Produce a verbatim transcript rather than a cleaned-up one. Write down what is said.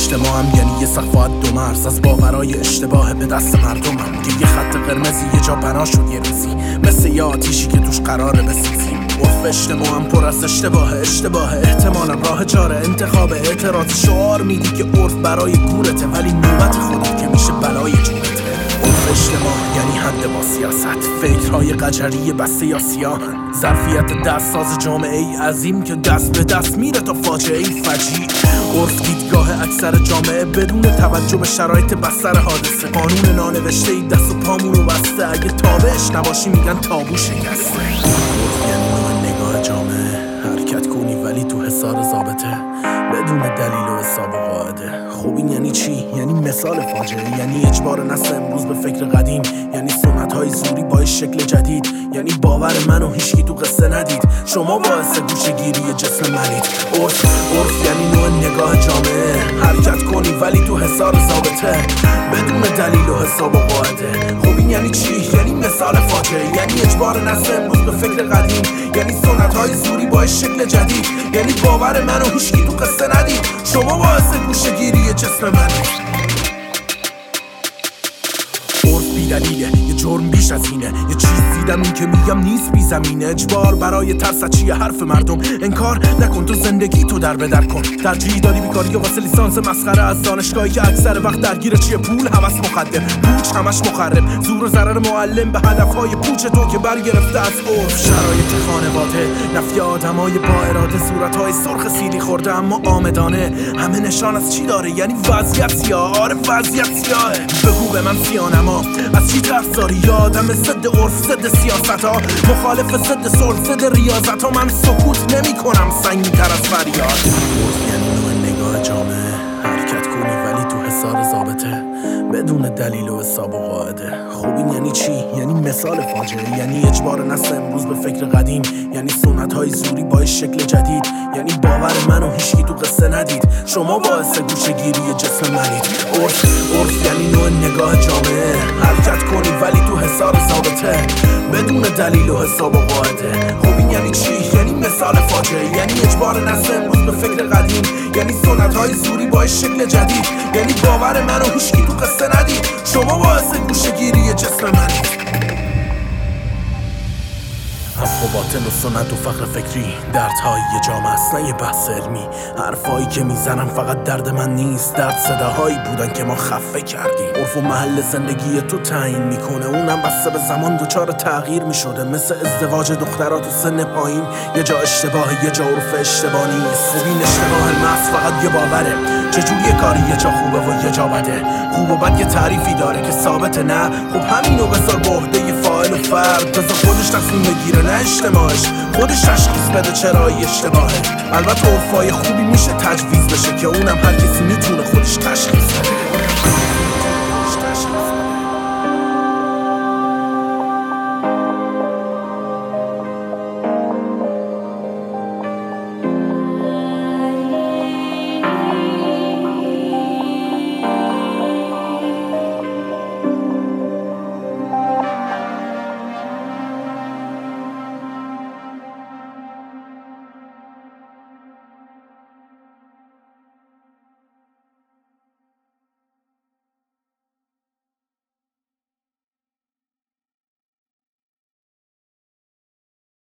اجتماعم یعنی یه صفحات دو مرز از باورای اشتباه به دست مردمم که یه خط قرمزی یه جا بنا شد یه روزی، مثل یه آتیشی که توش قراره بسوزیم. عرف اجتماعم پر از اشتباه اشتباه احتمالم راه جاره انتخاب اعتراض. شعار میدی که عرف برای گورته ولی نوبت خودت که میشه بلای جونته. عرف اجتماع یعنی حد با سیاست، فکرهای قجری بسته یا سیاهن، ظرفیت دست ساز جامعه ای عظیم که دست به دست میره تا فاجعه ای فجیع. عرف دیدگاه اکثر جامعه بدون توجه به شرایط بستر حادثه، قانون نانوشته ای دست و پامونو بسته، اگه تابعش نباشی میگن تابو شکسته. عرف یعنی نوع نگاه جامعه، حرکت کنی ولی تو حصار ضابطه بدون دلیل و حساب و قاعده. خب این یعنی چی؟ یعنی مثال فاجعه، یعنی اجبار نسل امروز به فکر قدیم، یعنی سنت های زوری با شکل جدید، یعنی باور منو هیچکی تو قصه ندید، شما باعث گوشه گیری جسم منید. عرف عرف یعنی نوع نگاه جامعه، حرکت کنی ولی تو حصار ضابطه بدون دلیل و حساب و قاعده. خب این یعنی چی؟ یعنی مثال فاجعه، یعنی اجبار نسل امروز به فکر قدیم، یعنی سنت های زوری با شکل جدید، یعنی باور منو هیچکی تو قصه ندید، شما باعث گوشه گیری جسم منید. عرف بی دلیله، یه جرم بیش از اینه، یه چیز دیدم این که میگم نیست بی زمینه. اجبار برای ترس چیه حرف مردم، انکار نکن تو زندگی تو در به در کن. ترجیح داری بیکاری واسه لیسانس مسخره از دانشگاهی که اکثر وقت درگیر چیه پول، هوس مخدر، پوچ همش مخرب، زور و ضرر معلم به هدفهای پوچ تو که برگرفته از عرف. شرایط خانواده، نفی آدمای با اراده، صورتهای سرخ سیری خورده اما آمدانه، همه نشان از چی داره؟ یعنی وضعیت سیاه. آره وضعیت سیاهه. بگو به من سیانما از چی ترس داری؟ یادم ضد عرف، ضد سیاست ها، مخالف ضد صلح، ضد ریاضت ها. من سکوت نمی کنم سنگین تر از فریاد. عرف یعنی نوع نگاه جامعه، حرکت کنی ولی تو حصار ضابطه بدون دلیل و حساب و قاعده. خب این یعنی چی؟ یعنی مثال فاجعه، یعنی اجبار نسل امروز به فکر قدیم، یعنی سنت های زوری با شکل جدید، یعنی باور منو هیچکی تو قصه ندید، شما باعث گوشه گیری جسم منید. عرف عرف یعنی نوع نگاه جامعه، حرکت کنی ولی تو حصار ضابطه بدون دلیل و حساب و قاعده. خب این یعنی چی؟ یعنی مثال فاجعه، یعنی اجبار نسل امروز به فکر قدیم، یعنی سنت های زوری با شکل جدید، یعنی باور منو هیچکی تو قصه ندید، شما باعث گوشه گیری جسم منید. حق و باطل و سنت و فقر فکری، دردهای یه جامعه است نه یه بحث علمی. حرفایی که میزنم فقط درد من نیست، درد صداهایی بودن که ما خفه کردیم. عرف و محل زندگی تو تعیین میکنه، اونم بسته به زمان دچار تغییر میشده، مثل ازدواج دخترات تو سن پایین، یه جا اشتباه یه جا عرف اشتباه نیست. خب این اشتباه محض فقط یه باوره، چجوری یه کاری یه جا خوبه و یه جا بده، خوب و بد یه تعریفی داره که ثابته. نه خب همینو بذار به عهده فاعل و فرد، بذار خودش تصمیم بگیره نه اجتماعش، خودش تشخیص بده چرایی اشتباهه. البته عرفای خوبی میشه تجویز بشه که اونم هر کسی میتونه خودش تشخیص بده.